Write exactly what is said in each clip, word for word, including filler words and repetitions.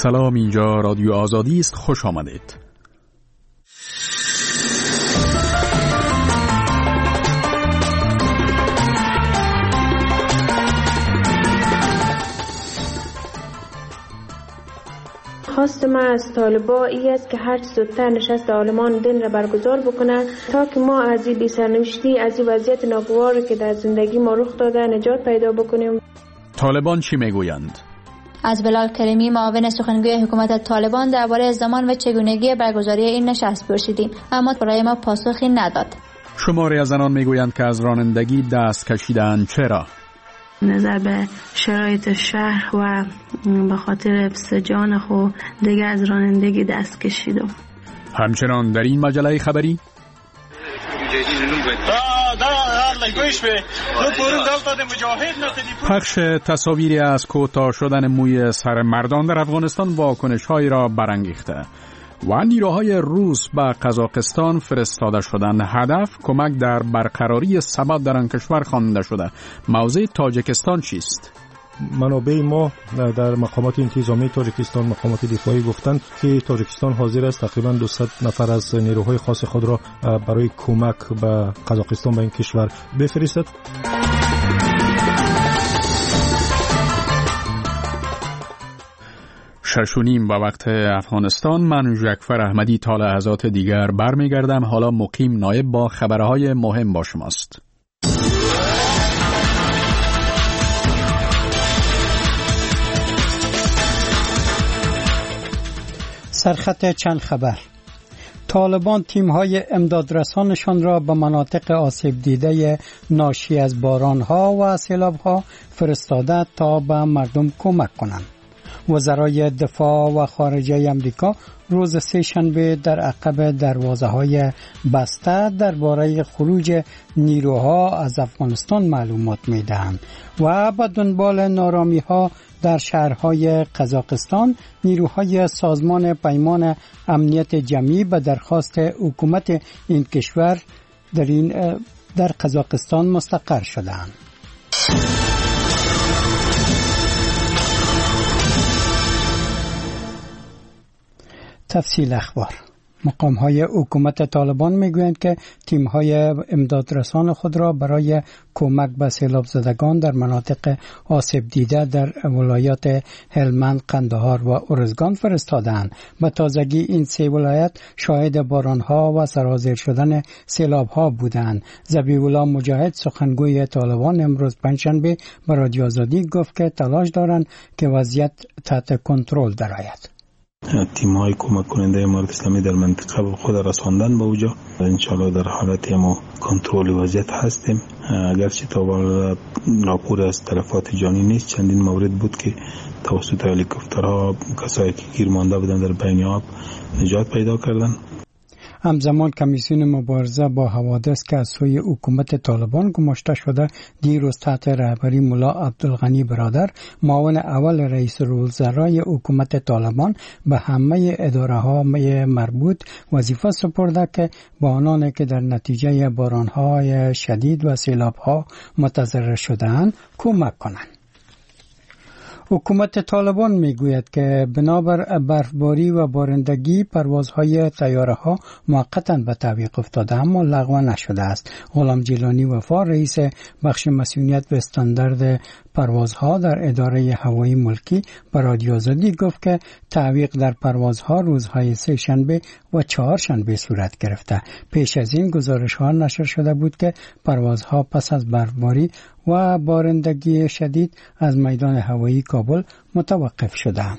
سلام، اینجا رادیو آزادی است. خوش آمدید. خواست ما از طالبا ای است که هر چه زودتر نشست عالمان دین را برگزار بکنن تا که ما از این بی‌سرنوشتی، از این وضعیت ناگواری که در زندگی ما رخ داده نجات پیدا بکنیم. طالبان چی میگویند؟ از بلال کریمی، معاون سخنگوی حکومت طالبان، درباره زمان و چگونگی برگزاری این نشست پرسیدیم، اما برای ما پاسخی نداد. شماری از آنان میگویند که از رانندگی دست کشیدند. چرا؟ نظر به شرایط شهر و به خاطر حفظ جان خود دیگه از رانندگی دست کشیدم. همچنان در این مجله خبری پخش تصاویری از کوتاه شدن موی سر مردان در افغانستان واکنش‌هایی را برانگیخته و نیروهای روس به قزاقستان فرستاده شدند. هدف کمک در برقراری ثبات در آن کشور خوانده شده. موضع تاجیکستان چیست؟ منابع ما در مقامات انتظامی تاجیکستان، مقامات دفاعی گفتند که تاجیکستان حاضر است تقریباً دویست نفر از نیروهای خاص خود را برای کمک به قزاقستان به این کشور بفرستد. شش و نیم به وقت افغانستان. من جعفر احمدی تا لحظات دیگر برمیگردم. حالا مقیم نایب با خبرهای مهم با شماست. سرخط چند خبر. طالبان تیم‌های امدادرسانشان را به مناطق آسیب دیده ناشی از باران‌ها و سیلاب‌ها فرستاده تا به مردم کمک کنند. وزرای دفاع و خارجه امریکا روز سه‌شنبه در عقب دروازه‌های بسته درباره خروج نیروها از افغانستان معلومات می‌دهند و به دنبال نارامی‌ها در شهرهای قزاقستان نیروهای سازمان پیمان امنیت جمعی به درخواست حکومت این کشور در این در قزاقستان مستقر شدند. تفصیل اخبار. مقام‌های حکومت طالبان میگویند که تیم‌های امدادرسان خود را برای کمک به سیلاب زدگان در مناطق آسیب دیده در ولایات هلمند، قندهار و ارزگان فرستادند. به تازگی این سه ولایت شاهد باران‌ها و سرازیر شدن سیلاب‌ها بودند. ذبیح‌الله مجاهد، سخنگوی طالبان، امروز پنجشنبه به رادیو آزادی گفت که تلاش دارند که وضعیت تحت کنترل درآید. تیم‌های کمک کننده امارت اسلامی در منطقه خود رساندن به اوجا. انشالله در حالت ما کنترل وضعیت هستیم. اگرچه تا حالا راپور از تلفات جانی نیست، چندین مورد بود که توسط هلیکوپترها کسایی که گیر مانده بودن در بین آب نجات پیدا کردن. همزمان کمیسیون مبارزه با حوادث که از سوی حکومت طالبان گماشته شده دیروز تحت رهبری ملا عبدالغنی برادر، معاون اول رئیس الوزرای حکومت طالبان، به همه اداره‌های مربوط وظیفه سپرده که با آنانی که در نتیجه باران‌های شدید و سیلاب‌ها متضرر شده‌اند کمک کنند. حکومت طالبان میگوید که بنابر برفباری و بارندگی پروازهای طیاره‌ها موقتاً به تعویق افتاده اما لغو نشده است. غلام جیلانی وفا، رئیس بخش مسئولیت به استاندارد پروازها در اداره هوایی ملکی، به رادیو آزادی گفت که تعویق در پروازها روزهای سه شنبه و چهار شنبه صورت گرفته. پیش از این گزارش‌ها نشر شده بود که پروازها پس از برفباری و بارندگی شدید از میدان هوایی کابل متوقف شدند.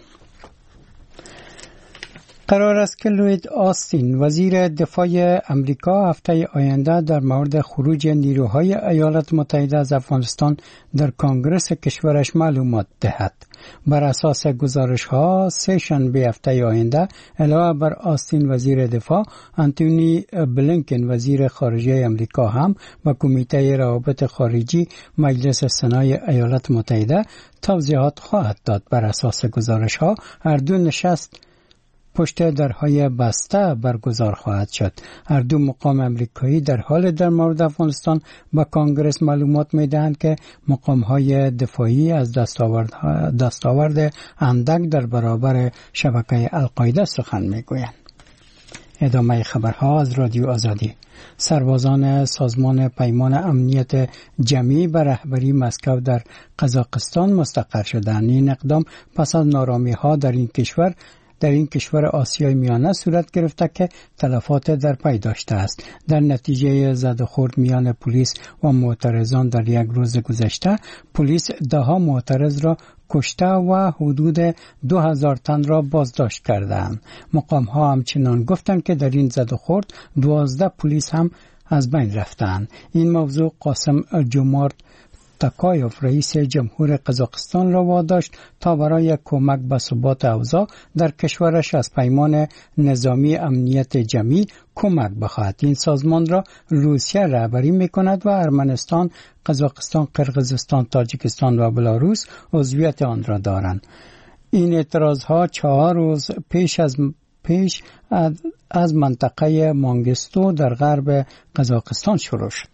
قرار است که لوید آستین، وزیر دفاع امریکا، هفته آینده در مورد خروج نیروهای ایالات متحده از افغانستان در کنگره کشورش معلومات دهد. بر اساس گزارش‌ها سه شنبه هفته آینده علاوه بر آستین وزیر دفاع، انتونی بلینکن وزیر خارجه امریکا هم و کمیته روابط خارجی مجلس سنای ایالات متحده توضیحات خواهد داد. بر اساس گزارش‌ها هر دو نشست پشت درهای بسته برگزار خواهد شد. هر دو مقام امریکایی در حال در مورد افغانستان به کانگرس معلومات میدهند که مقام‌های دفاعی از دستاورد دستاورد اندک در برابر شبکه القاعده سخن میگویند. ادامه خبرها از رادیو آزادی. سربازان سازمان پیمان امنیت جمعی به رهبری مسکو در قزاقستان مستقر شدند. این اقدام پس از نارامی‌ها در این کشور در این کشور آسیای میانه صورت گرفته که تلفات در پی داشته است. در نتیجه زد و خورد میان پلیس و معترضان در یک روز گذشته، پلیس ده ها معترض را کشته و حدود دو هزار تن را بازداشت کردند. مقام ها همچنان گفتند که در این زد و خورد دوازده پلیس هم از بین رفتند. این موضوع قاسم جمارت تاکایوف رئیس جمهور قزاقستان را واداشت تا برای کمک به ثبات اوضاع در کشورش از پیمان نظامی امنیت جمعی کمک بخواهد. این سازمان را روسیه رهبری می‌کند و ارمنستان، قزاقستان، قرقیزستان، تاجیکستان و بلاروس عضویت آن را دارند. این اعتراضها چهار روز پیش از پیش از منطقه مانگستو در غرب قزاقستان شروع شد.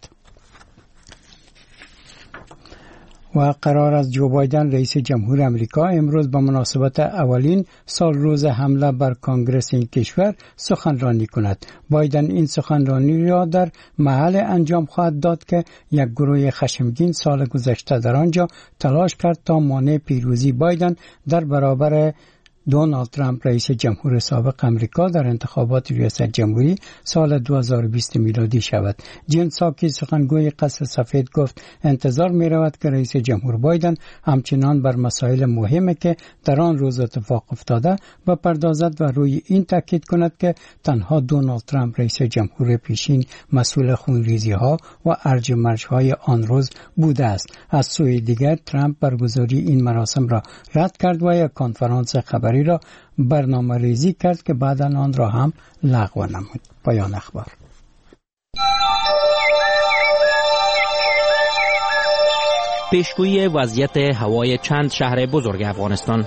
و قرار است جو بایدن رئیس جمهور امریکا امروز به مناسبت اولین سال روز حمله بر کانگرس این کشور سخنرانی کند. بایدن این سخنرانی را در محل انجام خواهد داد که یک گروه خشمگین سال گذشته در آنجا تلاش کرد تا مانع پیروزی بایدن در برابر دونالد ترامپ رئیس جمهور سابق امریکا در انتخابات ریاست جمهوری سال دو هزار و بیست میلادی شود. جین ساکی سخنگوی قصر سفید گفت انتظار می رود که رئیس جمهور بایدن همچنان بر مسائل مهمی که در آن روز اتفاق افتاده بپردازد و روی این تاکید کند که تنها دونالد ترامپ رئیس جمهور پیشین مسئول خونریزی ها و ارج و مرج های آن روز بوده است. از سوی دیگر ترامپ برگزاری این مراسم را رد کرد و یک کنفرانس خبری را برنامه ریزی کرد که بعداً آن را هم لغو نمود. پایان اخبار. پیشگویی وضعیت هوای چند شهر بزرگ افغانستان.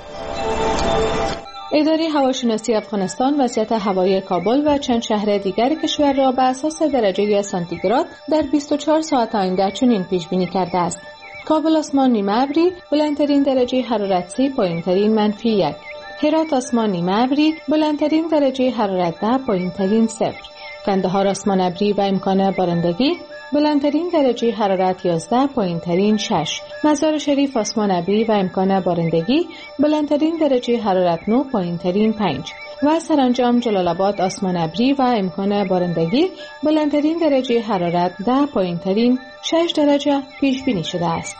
اداره هواشناسی افغانستان وضعیت هوای کابل و چند شهر دیگر کشور را به اساس درجه سانتیگراد در بیست و چهار ساعت آینده چنین پیش بینی کرده است: کابل آسمان نیمه ابری، بلندترین درجه حرارت سی، پایینترین منفی یک. هرات آسمان نیمه ابری، بلندترین درجه حرارت ده، پایینترین صفر. کندهار آسمان ابری و امکان بارندگی، بلندترین درجه حرارت یازده، پایینترین شش. مزار شریف آسمان ابری و امکان بارندگی، بلندترین درجه حرارت نه، پایینترین پنج. و سرانجام جلال آباد آسمان ابری و امکان بارندگی، بلندترین درجه حرارت ده، پایینترین شش درجه پیش بینی شده است.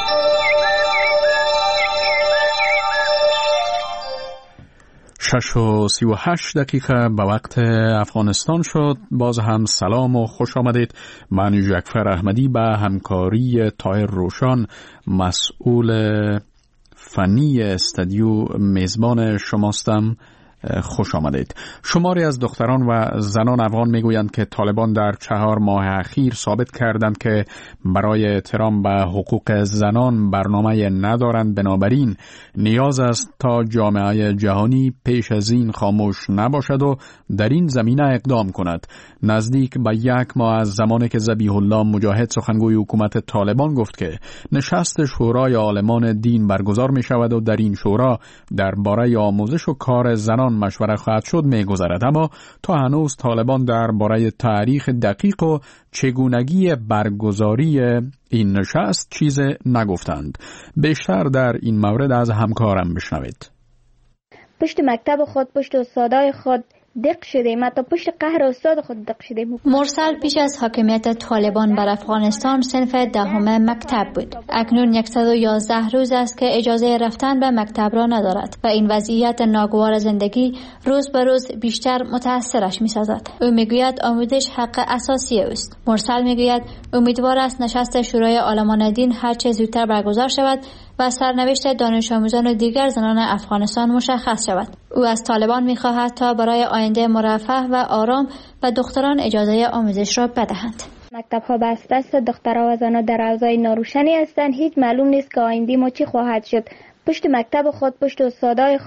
شش و سی و هشت دقیقه به وقت افغانستان شد. باز هم سلام و خوش آمدید. من جعفر احمدی به همکاری طاهر روشان مسئول فنی استودیو میزبان شماستم. خوش آمدید. شماری از دختران و زنان افغان میگویند که طالبان در چهار ماه اخیر ثابت کردند که برای احترام به حقوق زنان برنامه ندارند. بنابراین نیاز است تا جامعه جهانی پیش از این خاموش نباشد و در این زمینه اقدام کند. نزدیک به یک ماه از زمانی که ذبیح الله مجاهد سخنگوی حکومت طالبان گفت که نشست شورای عالمان دین برگزار می شود و در این شورا درباره آموزش و کار زنان مشوره خواهد شد می‌گذرد، اما تا هنوز طالبان درباره تاریخ دقیق و چگونگی برگزاری این نشست چیز نگفتند. بیشتر در این مورد از همکارم بشنوید. پشت مکتب خود، پشت استادای خود دق شدیم، حتی پشت قهر استاد خود دق شدیم. مرسل پیش از حاکمیت طالبان بر افغانستان صنف دهم مکتب بود. اکنون صد و یازده روز است که اجازه رفتن به مکتب را ندارد و این وضعیت ناگوار زندگی روز به روز بیشتر متاثرش می سازد. او میگوید آموزش حق اساسی است. مرسل میگوید امیدوار است نشست شورای عالمان دین هر چه زودتر برگزار شود و سرنوشت دانش آموزان و دیگر زنان افغانستان مشخص شود. او از طالبان می‌خواهد تا برای آینده مرفه و آرام و دختران اجازه آموزش را بدهند. مکتب‌ها بسته است، دخترها و زنان در اوضاع ناروشنی هستند. هیچ معلوم نیست که آینده ما چی خواهد شد. پشت مکتب خود، پشت استادای خود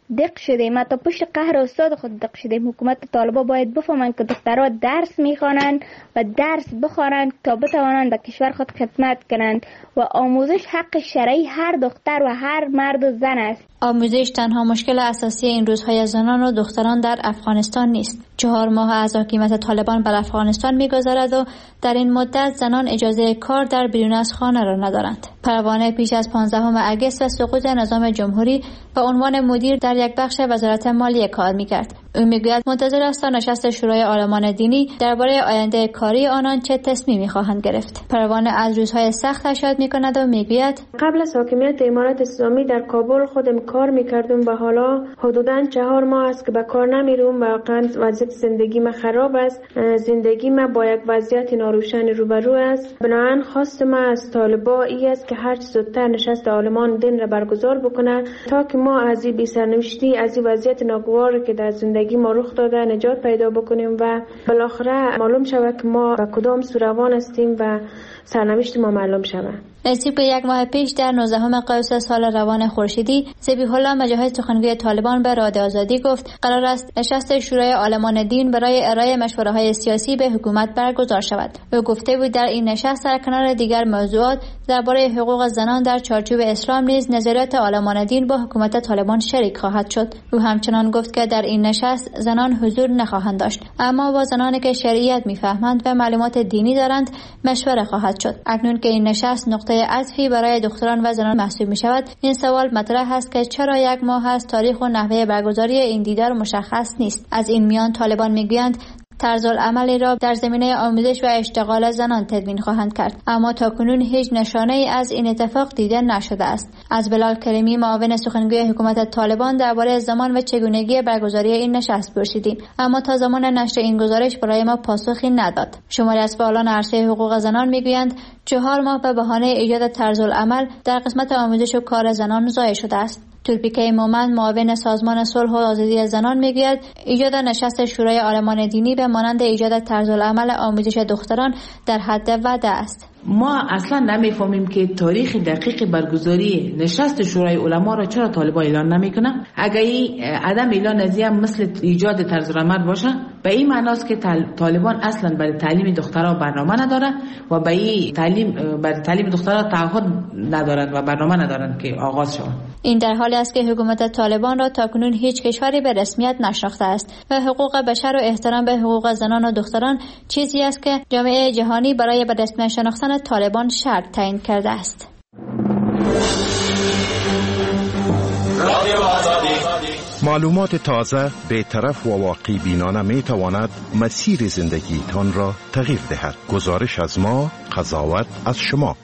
دق شدیم، ما تا پشت قهر استاد خود دق شدیم. حکومت طالبان باید بفهمن که دخترها درس میخوانند و درس بخوانند تا بتوانند به کشور خود خدمت کنند و آموزش حق شرعی هر دختر و هر مرد و زن است. آموزش تنها مشکل اساسی این روزهای زنان و دختران در افغانستان نیست. چهار ماه از حکومت طالبان بر افغانستان می‌گذرد و در این مدت زنان اجازه کار در بیرون از خانه را ندارند. پروانه پیش از پانزدهم اگست و سقوط نظام جمهوری به عنوان مدیر در یک بخش وزارت مالیه کار می‌کرد. او میگوید منتظر است تا نشست شورای عالمان دینی درباره آینده کاری آنان چه تصمیمی خواهند گرفت. پروانه از روزهای سختش یاد می‌کند و میگوید قبل از حاکمیت امارت اسلامی در کابل خودم کار می‌کردم و حالا حدوداً چهار ماه است که به کار نمیرم. واقعاً وضعیت زندگی ما خراب است. زندگی ما با یک وضعیت ناروشن روبرو است. بنابراین خواست ما از طالبان این است که هر چه زودتر نشست عالمان دین را برگزار بکنه تا که ما از این بی‌سرنوشتی، از این وضعیت ناگوار که در زندگی ما رخ داده نجات پیدا بکنیم و بالاخره معلوم شود که ما به کدام سو روان هستیم و سرنوشت ما معلوم شود. نزدیک به یک ماه پیش در نوزدهم قوس سال روان خورشیدی، ذبیح الله مجاهد سخنگوی طالبان به رادیو آزادی گفت قرار است نشست شورای عالمان دین برای ارائه مشوره‌های سیاسی به حکومت برگزار شود. او گفته بود در این نشست در کنار دیگر موضوعات درباره حقوق زنان در چارچوب اسلام نیز نظریات عالمان دین با حکومت طالبان شریک خواهد شد. او همچنان گفت که در این نشست زنان حضور نخواهند داشت، اما با زنانی که شریعت می‌فهمند و معلومات دینی دارند مشوره خواهد شد. اکنون که این نشست نقطه عطفی برای دختران و زنان محسوب می شود، این سوال مطرح است که چرا یک ماه از تاریخ و نحوه برگزاری این دیدار مشخص نیست. از این میان طالبان میگویند طرز العملی را در زمینه آموزش و اشتغال زنان تدوین خواهند کرد، اما تاکنون هیچ نشانه ای از این اتفاق دیده نشده است. از بلال کریمی معاون سخنگوی حکومت طالبان درباره زمان و چگونگی برگزاری این نشست پرسیدیم، اما تا زمان نشر این گزارش برای ما پاسخی نداد. شماری از فعالان عرصه حقوق زنان میگویند چهار ماه به بهانه ایجاد طرز العمل در قسمت آموزش و کار زنان ضایع شده است. تورپیکه مومند معاون سازمان صلح و آزادی زنان میگوید ایجاد نشست شورای عالمان دینی به مانند ایجاد طرز العمل آموزش دختران در حد وعده است. ما اصلا نمیفهمیم که تاریخ دقیق برگزاری نشست شورای علما را چرا طالبان اعلان نمیکنه. اگر این عدم اعلان از این مثل ایجاد طرز العمل باشه، به این معناست که طالبان اصلا برای تعلیم دخترها برنامه نداره و به این تعلیم برای تعلیم دخترها تعهد ندارند و برنامه ندارند که آغاز شود. این در حالی است که حکومت طالبان را تاکنون هیچ کشوری به رسمیت نشناخته است و حقوق بشر و احترام به حقوق زنان و دختران چیزی است که جامعه جهانی برای به رسمیت شناختن طالبان شرط تعیین کرده است. معلومات تازه، بی‌طرف و واقعی بینانه می تواند مسیر زندگی تان را تغییر دهد. گزارش از ما، قضاوت از شما.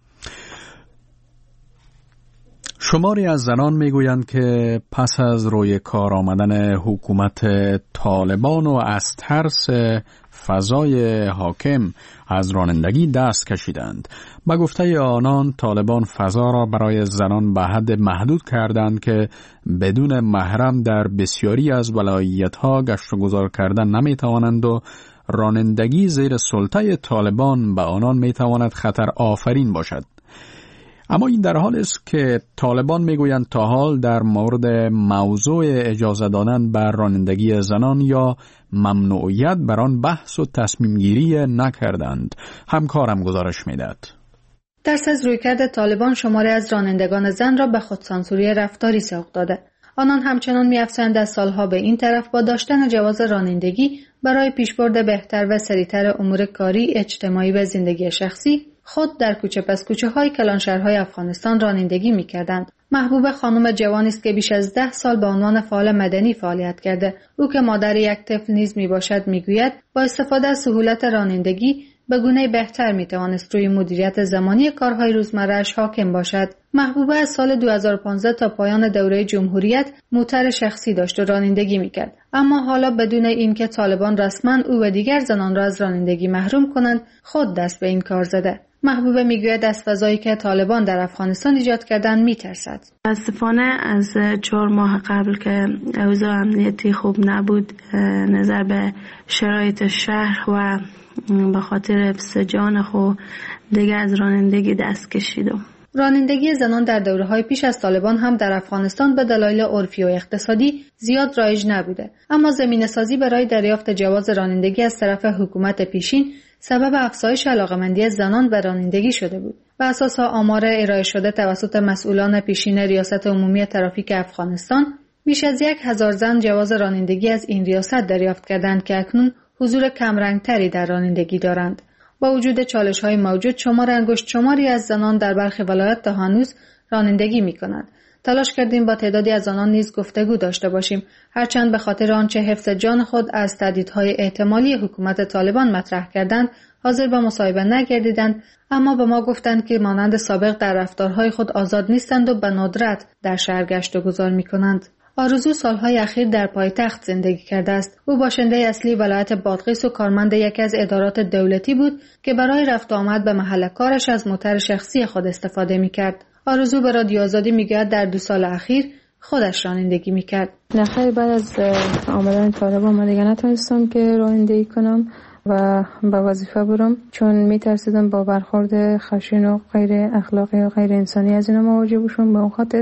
شماری از زنان میگویند که پس از روی کار آمدن حکومت طالبان و از ترس فضای حاکم از رانندگی دست کشیدند. با گفته آنان طالبان فضا را برای زنان به حد محدود کردند که بدون محرم در بسیاری از ولایت‌ها گشت و گذار کردن نمی‌توانند و رانندگی زیر سلطه طالبان به آنان می‌تواند خطر آفرین باشد. اما این در حال است که طالبان میگویند تا حال در مورد موضوع اجازه دادن بر رانندگی زنان یا ممنوعیت بر آن بحث و تصمیم گیری نکردند. همکارم گزارش میدهد. دست از رویکرد طالبان شماری از رانندگان زن را به خودسانسوری رفتاری سوق داده. آنان همچنان می‌افزایند از سالها به این طرف با داشتن جواز رانندگی برای پیشبرد بهتر و سریعتر امور کاری، اجتماعی و زندگی شخصی خود در کوچه پس کوچه های کلانشهرهای افغانستان رانندگی می‌کردند. محبوب خانم جوانی است که بیش از ده سال به عنوان فعال مدنی فعالیت کرده. او که مادر یک طفل نیز میباشد میگوید با استفاده از سهولت رانندگی به گونه بهتر میتوانست روی مدیریت زمانی کارهای روزمره‌اش حاکم باشد. محبوبه از سال دو هزار و پانزده تا پایان دوره جمهوریت موتر شخصی داشت و رانندگی میکرد، اما حالا بدون اینکه طالبان رسما او و دیگر زنان را از رانندگی محروم کنند خود دست به این کار زده. محبوبه میگوید از فضایی که طالبان در افغانستان ایجاد کردن میترسد. متاسفانه از چهار ماه قبل که اوضاع امنیتی خوب نبود، نظر به شرایط شهر و به خاطر حفظ جان خود دیگه از رانندگی دست کشیدم. رانندگی زنان در دوره‌های پیش از طالبان هم در افغانستان به دلایل عرفی و اقتصادی زیاد رایج نبوده، اما زمینه‌سازی برای دریافت جواز رانندگی از طرف حکومت پیشین سبب افزایش علاقه‌مندی زنان به رانندگی شده بود. بر اساس آمار ارائه شده توسط مسئولان پیشین ریاست عمومی ترافیک افغانستان، بیش از یک هزار زن جواز رانندگی از این ریاست دریافت کردند که اکنون حضور کمرنگتری در رانندگی دارند. با وجود چالش‌های موجود، شمار انگشت شماری از زنان در برخی ولایات تا هنوز رانندگی می‌کنند. تلاش کردیم با تعدادی از آنان نیز گفتگو داشته باشیم، هرچند به خاطر آنچه حفظ جان خود از تهدیدهای احتمالی حکومت طالبان مطرح کردند، حاضر به مصاحبه نگردیدند، اما به ما گفتند که مانند سابق در رفتارهای خود آزاد نیستند و به ندرت در شهر گشت و گذار می‌کنند. آرزو سالهای اخیر در پایتخت زندگی کرده است. او باشنده اصلی ولایت بادغیس و کارمند یکی از ادارات دولتی بود که برای رفت و آمد به محل کارش از موتر شخصی خود استفاده می‌کرد. آرزو به رادیو آزادی میگوید در دو سال اخیر خودش رانندگی می‌کرد. نخیر، بعد از آمدن طالبان من دیگه نتونستم که رانندگی کنم و به وظیفه برم، چون میترسیدم با برخورد خشن و غیر اخلاقی و غیر انسانی از اینا مواجه بشم. به اون خاطر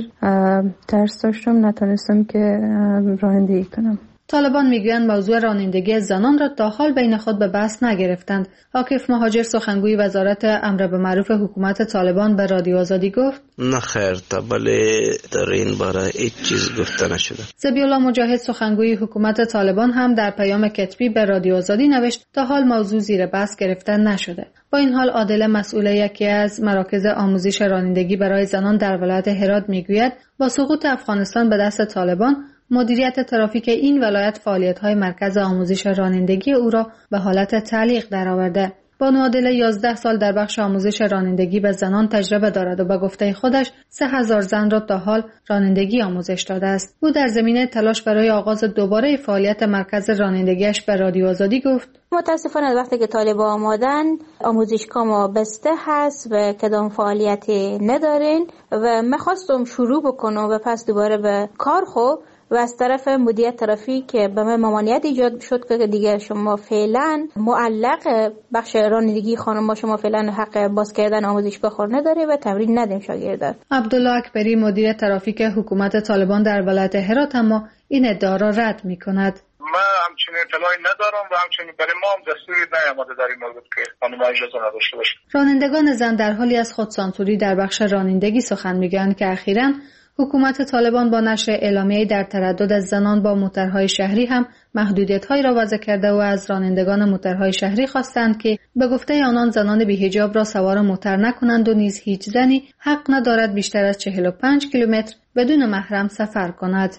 ترس داشتم، نتونستم که رانندگی کنم. طالبان میگویند موضوع رانندگی زنان را تا حال بین خود به بحث نگرفتند. عاکف مهاجر سخنگوی وزارت امر به معروف حکومت طالبان به رادیو آزادی گفت: نه خیر، تا بله در این باره هیچ چیز گفته نشده. ذبیح الله مجاهد سخنگوی حکومت طالبان هم در پیام کتبی به رادیو آزادی نوشت تا حال موضوع زیر بحث گرفته نشده. با این حال عادل مسئول یکی از مراکز آموزش رانندگی برای زنان در ولایت هرات میگوید با سقوط افغانستان به دست طالبان، مدیریت ترافیک این ولایت فعالیت‌های مرکز آموزش رانندگی او را به حالت تعلیق درآورده. بانو عادل یازده سال در بخش آموزش رانندگی به زنان تجربه دارد و به گفته خودش سه هزار زن را تا حال رانندگی آموزش داده است. او در زمینه تلاش برای آغاز دوباره فعالیت مرکز رانندگیش به رادیو آزادی گفت: متاسفانه وقتی که طالبان آمدن آموزشگاه ما بسته هست و کدام فعالیتی ندارین و می‌خواستم شروع بکنم و پس دوباره به کار خو و از طرف مدیریت ترافیک به من ممانعت ایجاد شد که دیگه شما فعلا معلق بخش رانندگی خانم ما شما فعلا حق باز کردن آموزشگاه خور نداره و تمرین ندیم شاگردان. عبدالله اکبری مدیر ترافیک حکومت طالبان در ولایت هرات اما این ادعا را رد می‌کند. ما همچنین اطلاعی ندارم و همچنین برای ما هم دستوری نیامده در این مورد که خانم اجازه نداشته باشه. رانندگان زن در حالی از خودسانسوری در بخش رانندگی سخن میگویند که اخیراً حکومت طالبان با نشر اعلامیه‌ای در تردد از زنان با موترهای شهری هم محدودیت‌هایی را وضع کرده و از رانندگان موترهای شهری خواستند که به گفته آنان زنان بی‌حجاب را سوار موتر نکنند و نیز هیچ زنی حق ندارد بیشتر از چهل و پنج کیلومتر بدون محرم سفر کند.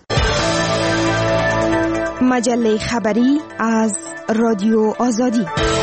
مجله خبری از رادیو آزادی.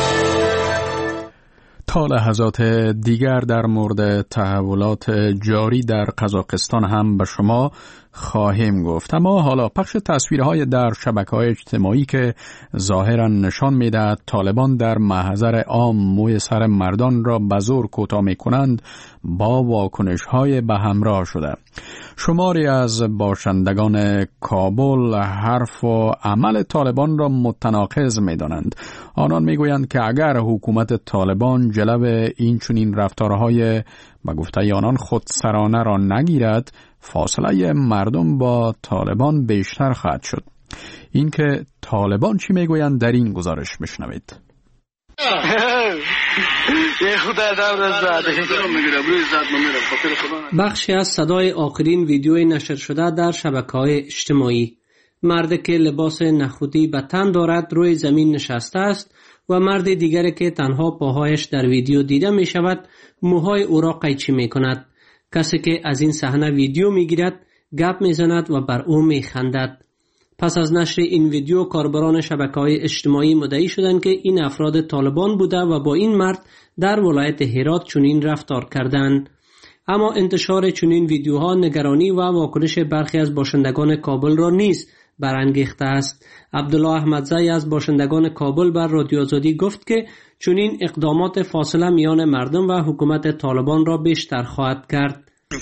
تا لحظات دیگر در مورد تحولات جاری در قزاقستان هم به شما خواهیم گفت، اما حالا پخش تصویرهای در شبکه‌های اجتماعی که ظاهرا نشان می‌دهد طالبان در محضر عام موی سر مردان را به زور کوتاه می‌کنند با واکنش‌های به همراه شده. شماری از باشندگان کابل حرف و عمل طالبان را متناقض می‌دانند. آنان می‌گویند که اگر حکومت طالبان جلو این چنین رفتارهای به گفته آنان خودسرانه را نگیرد، فاصله مردم با طالبان بیشتر خواهد شد. این که طالبان چی میگویند در این گزارش بشنوید. بخشی از صدای آخرین ویدیوی نشر شده در شبکه‌های اجتماعی. مردی که لباس نخودی به تن دارد روی زمین نشسته است و مرد دیگری که تنها پاهایش در ویدیو دیده می شود موهای او را قیچی می کند. کسی که از این صحنه ویدیو می گیرد گپ می زند و بر او می خندد. پس از نشر این ویدیو کاربران شبکه‌های اجتماعی مدعی شدند که این افراد طالبان بوده و با این مرد در ولایت هرات چنین رفتار کردند. اما انتشار چنین ویدیوها نگرانی و واکنش برخی از باشندگان کابل را نیز برانگیخته است. عبدالله احمدزی از باشندگان کابل بر رادیو آزادی گفت که چنین اقدامات فاصله میان مردم و حکومت طالبان را بیشتر خواهد کرد.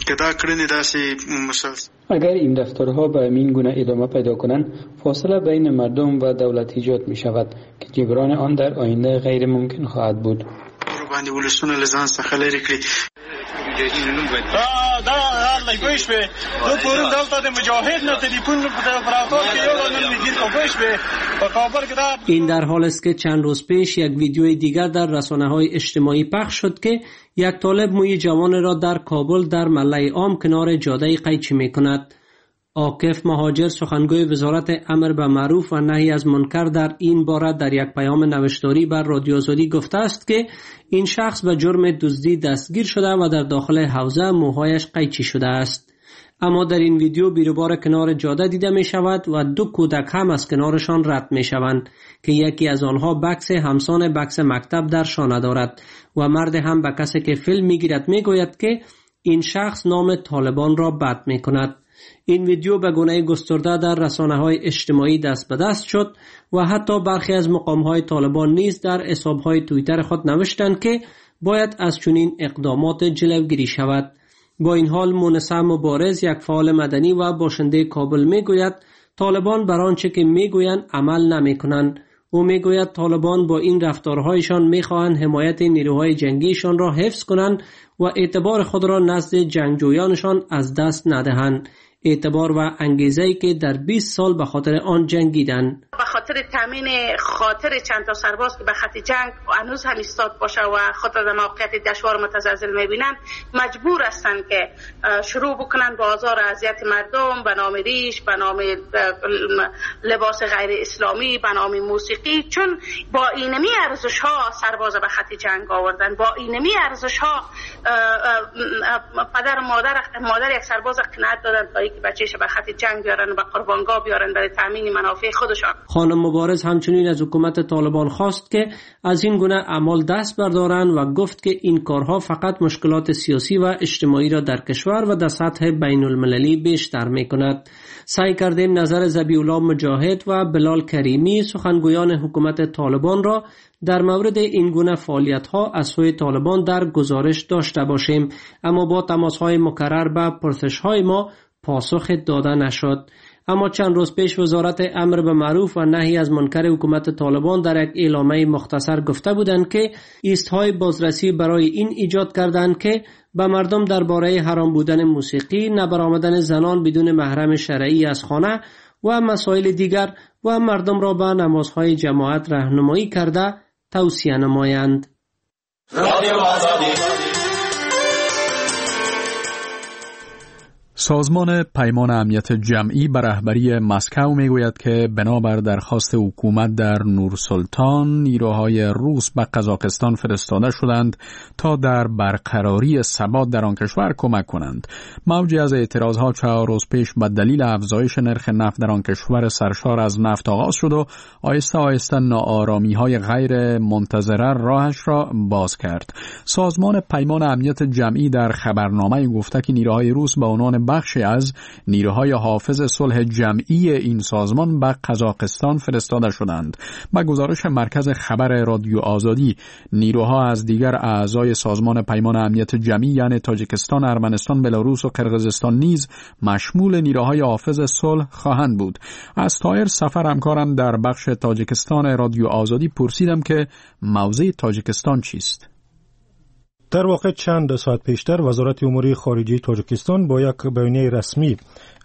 اگر این رفتارها به این گونه ادامه پیدا کنند، فاصله بین مردم و دولت ایجاد می شود که جبران آن در آینده غیر ممکن خواهد بود. این نو بود دا الله گوش به دو پرون دلتا د مجاهد نه تلیفون پراتور که یو نن میگیر کو گوش به با کابل که این در حال است که چند روز پیش یک ویدیوی دیگر در رسانه‌های اجتماعی پخش شد که یک طالب موی جوان را در کابل در ملای عام کنار جاده قیچی میکند. عاکف مهاجر سخنگوی وزارت امر به معروف و نهی از منکر در این باره در یک پیام نوشتاری بر رادیو آزادی گفته است که این شخص به جرم دزدی دستگیر شده و در داخل حوزه موهایش قیچی شده است. اما در این ویدیو بیروبار کنار جاده دیده می شود و دو کودک هم از کنارشان رد می شوند که یکی از آنها بکس همسان بکس مکتب در شانه دارد و مرد هم به کسی که فیلم می گیرد می گوید که این شخص نام طالبان را بد می کند. این ویدیو به گونه گسترده در رسانه‌های اجتماعی دست به دست شد و حتی برخی از مقام‌های طالبان نیز در حساب‌های توییتر خود نوشتند که باید از چنین اقدامات جلوگیری شود. با این حال مونس مبارز یک فعال مدنی و باشنده کابل میگوید طالبان بر آنچه که میگویند عمل نمیکنند. او میگوید طالبان با این رفتارهایشان میخواهند حمایت نیروهای جنگیشان را حفظ کنند و اعتبار خود را نزد جنگجویانشان از دست ندهند، اعتبار و انگیزه‌ای که در بیست سال به خاطر آن جنگیدند. به خاطر تامین خاطر چند تا سرباز که به خط جنگ هنوز هم ایستاد باشه و خود را در موقعیت دشوار متزلزل میبینند مجبور هستند که شروع بکنند با آزار و اذیت مردم به نام ریش، به نام لباس غیر اسلامی، به نام موسیقی، چون با اینمی ارزش ها سرباز به خط جنگ آوردن. با اینمی ارزش ها پدر و مادر مادر یک سرباز قناعت دادن تا اینکه بچه‌ش به خط جنگ بیارن و به قربانگاه بیارن برای تامین منافع خودشان. خانم مبارز همچنین از حکومت طالبان خواست که از این گونه اعمال دست بردارند و گفت که این کارها فقط مشکلات سیاسی و اجتماعی را در کشور و در سطح بین المللی بیشتر می‌کند. سعی کردیم نظر ذبیح الله مجاهد و بلال کریمی سخنگویان حکومت طالبان را در مورد این گونه فعالیت‌ها از سوی طالبان در گزارش داشته باشیم، اما با تماس‌های مکرر به پرسش‌های ما پاسخ داده نشد. اما چند روز پیش وزارت امر به معروف و نهی از منکر حکومت طالبان در یک اعلامیه مختصر گفته بودند که ایستهای بازرسی برای این ایجاد کردند که به مردم درباره حرام بودن موسیقی، نبرآمدن زنان بدون محرم شرعی از خانه و مسائل دیگر و مردم را به نمازهای جماعت راهنمایی کرده توصیه نمایند. رادیو آزادی. سازمان پیمان امنیت جمعی به رهبری مسکو میگوید که بنابر درخواست حکومت در نورسلطان نیروهای روس به قزاقستان فرستاده شدند تا در برقراری ثبات در آن کشور کمک کنند. موجی از اعتراضها چهار روز پیش به دلیل افزایش نرخ نفت در آن کشور سرشار از نفت آغاز شد و آهسته آهسته ناآرامی‌های غیر منتظره راهش را باز کرد. سازمان پیمان امنیت جمعی در خبرنامه گفته که نیروهای روس به عنوان بخشی از نیروهای حافظ صلح جمعی این سازمان به قزاقستان فرستاده شدند. با گزارش مرکز خبر رادیو آزادی، نیروها از دیگر اعضای سازمان پیمان امنیت جمعی یعنی تاجیکستان، ارمنستان، بلاروس و قرقیزستان نیز مشمول نیروهای حافظ صلح خواهند بود. از طاهر سفر همکارم در بخش تاجیکستان رادیو آزادی پرسیدم که موضع تاجیکستان چیست. در واقع چند ساعت پیشتر وزارت امور خارجه تاجیکستان با یک بیانیه رسمی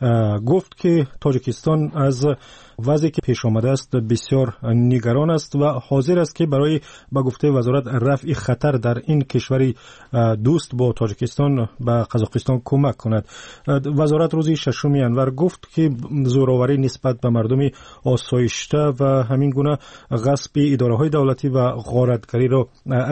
گفت که تاجیکستان از وضعی که پیش آمده است بسیار نگران است و حاضر است که برای به گفته وزارت رفع خطر در این کشور دوست با تاجیکستان به قزاقستان کمک کند. وزارت روز ششم انور گفت که زورآوری نسبت به مردم آسایشته و همین گونه غصب اداره‌های دولتی و غارتگری را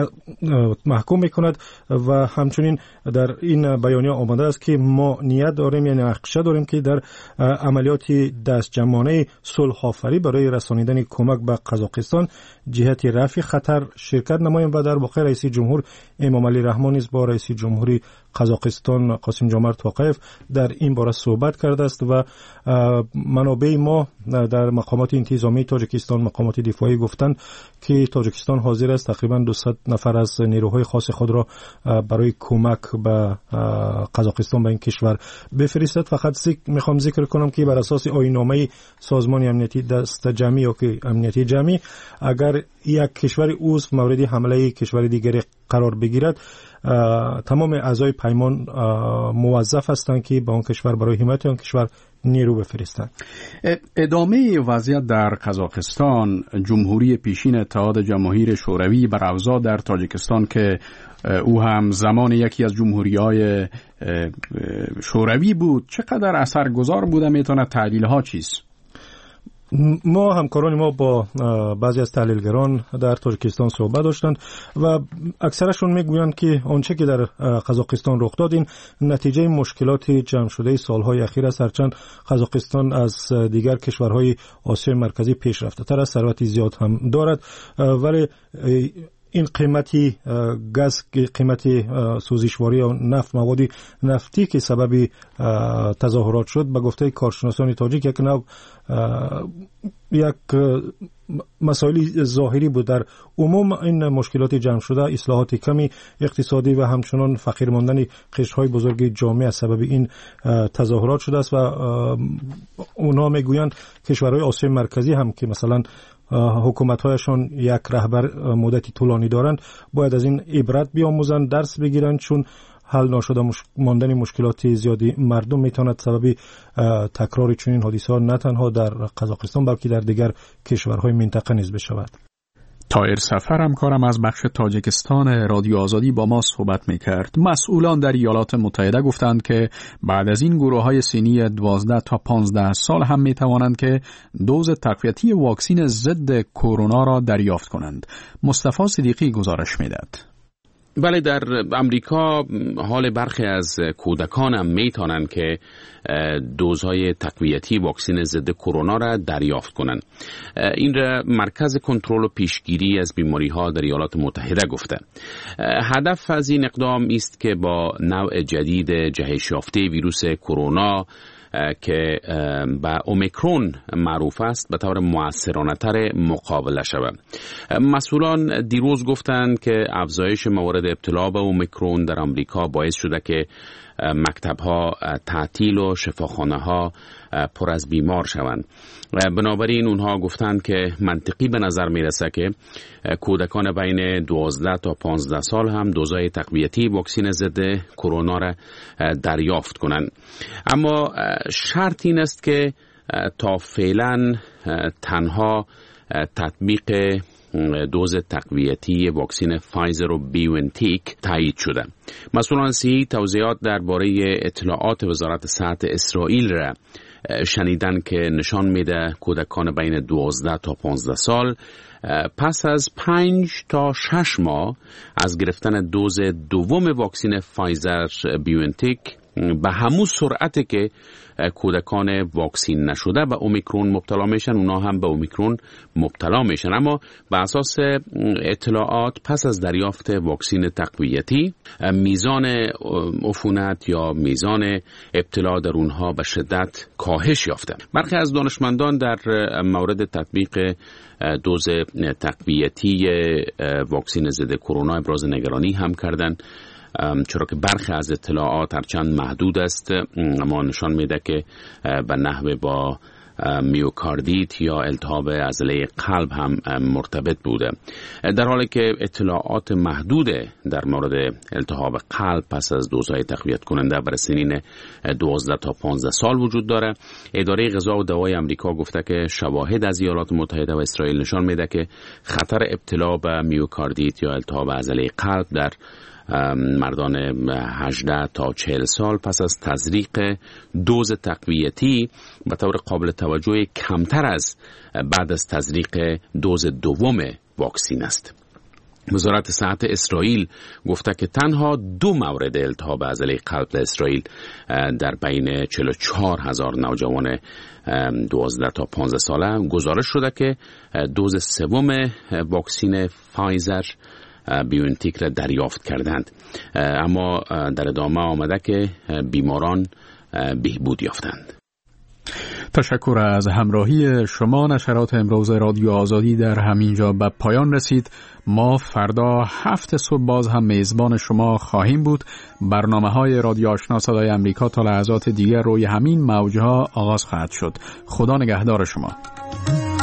محکوم می‌کند و همچنین در این بیانیه آمده است که ما نیت داریم یعنی نقشه داریم که در عملیات دست جمعانه صلح آفری برای رسانیدن کمک به قزاقستان جهت رفع خطر شرکت نماییم و در واقع رئیس جمهور امام علی رحمان نیز با رئیس جمهوری قزاقستان قاسم جومرت توقیف در این باره صحبت کرده است و منابع ما در مقامات انتظامی تاجیکستان، مقامات دفاعی گفتند که تاجیکستان حاضر است تقریبا دویست نفر از نیروهای خاص خود را برای کمک به قزاقستان به این کشور بفرستد. فقط میخوام ذکر کنم که بر اساس آیین‌نامه سازمان امنیتی دست جمعی یا که امنیتی جمعی اگر یک کشور عضو مورد حمله کشور دیگری قرار بگیرد تمام اعضای حکیمان موظف هستند که به اون کشور برای حمایت اون کشور نیرو بفرستند. ادامه وضعیت در قزاقستان، جمهوری پیشین اتحاد جماهیر شوروی برافزا در تاجیکستان که او هم زمان یکی از جمهوری‌های شوروی بود، چقدر اثرگذار بوده؟ میتونه تحلیل‌ها چیست؟ ما همکاران ما با بعضی از تحلیلگران در تاجیکستان صحبت داشتند و اکثرشون میگویند که آنچه که در قزاقستان رخ داد این نتیجه مشکلات جمع شده سالهای اخیر است. هرچند قزاقستان از دیگر کشورهای آسیای مرکزی پیشرفته تر است، ثروت زیاد هم دارد، ولی این قیمتی گاز، قیمتی سوزشواری و نفت، مواد نفتی که سبب تظاهرات شد، به گفته کارشناسان تاجیک یک نوع یک مسائل ظاهری بود. در عموم این مشکلات جمع شده، اصلاحات کمی اقتصادی و همچنان فقیر ماندن قشرهای بزرگ جامعه از سبب این تظاهرات شده است و اونا میگویند کشورهای آسیای مرکزی هم که مثلا حکومت‌هایشان یک رهبر مدتی طولانی دارند باید از این عبرت بیاموزند، درس بگیرند، چون حل نشده مش... ماندن مشکلات زیادی مردم میتواند سبب تکرار چنین حادثه‌ها نه تنها در قزاقستان بلکه در دیگر کشورهای منطقه نیز بشود. طاهر سفر همکارم از بخش تاجیکستان رادیو آزادی با ما صحبت میکرد. مسئولان در ایالات متحده گفتند که بعد از این گروه‌های سنی دوازده تا پانزده سال هم میتوانند که دوز تقویتی واکسن ضد کرونا را دریافت کنند. مصطفی صدیقی گزارش میداد. بله، در امریکا حال برخی از کودکان هم میتونن که دوزهای تقویتی واکسن ضد کرونا را دریافت کنند. این را مرکز کنترل و پیشگیری از بیماری ها در ایالات متحده گفته. هدف از این اقدام است که با نوع جدید جهش یافته ویروس کرونا که به اومیکرون معروف است به طور مؤثرانه‌تر مقابله شود. مسئولان دیروز گفتند که افزایش موارد ابتلا به اومیکرون در آمریکا باعث شده که مکتب‌ها تعطیل و شفاخانه‌ها پر از بیمار شوند. بنابراین اونها گفتند که منطقی به نظر میرسه که کودکان بین دوازده تا پانزده سال هم دوزهای تقویتی واکسن ضد کرونا را دریافت کنند. اما شرط این است که تا فعلا تنها تطبیق دوز تقویتی واکسن فایزر و بیونتیک تایید شده. مسئولان صحی توضیحات درباره اطلاعات وزارت صحت اسرائیل را شنیدن که نشان میده کودکان بین دوازده تا پانزده سال پس از پنج تا شش ماه از گرفتن دوز دوم واکسن فایزر بیونتیک به همون سرعتی که کودکان واکسین نشده به اومیکرون مبتلا میشن، اونا هم به اومیکرون مبتلا میشن. اما به اساس اطلاعات پس از دریافت واکسن تقویتی میزان عفونت یا میزان ابتلا در اونها به شدت کاهش یافته. برخی از دانشمندان در مورد تطبیق دوز تقویتی واکسن ضد کرونا ابراز نگرانی هم کردند، چرا که برخی از اطلاعات هرچند محدود است اما نشان میده که به نحوه با میوکاردیت یا التهاب عضله قلب هم مرتبط بوده، در حالی که اطلاعات محدود در مورد التهاب قلب پس از دوزهای تقویت کننده برای سنین دوازده تا پانزده سال وجود داره. اداره غذا و دوای آمریکا گفته که شواهد از ایالات متحده و اسرائیل نشان میده که خطر ابتلا به میوکاردیت یا التهاب عضله قلب در مردان هجده تا چهل سال پس از تزریق دوز تقویتی به طور قابل توجه کمتر از بعد از تزریق دوز دوم واکسن است. وزارت صحت اسرائیل گفته که تنها دو مورد التهاب عضله قلب در اسرائیل در بین چهل و چهار هزار نوجوان دوازده تا پانزده ساله گزارش شده که دوز سوم واکسن فایزر بیونتیک را دریافت کردند، اما در ادامه آمده که بیماران بهبود یافتند. تشکر از همراهی شما. نشرات امروز رادیو آزادی در همینجا به پایان رسید. ما فردا هفت صبح باز هم میزبان شما خواهیم بود. برنامه های رادیو آشنا صدای امریکا تا لحظات دیگر روی همین موجها آغاز خواهد شد. خدا نگهدار شما.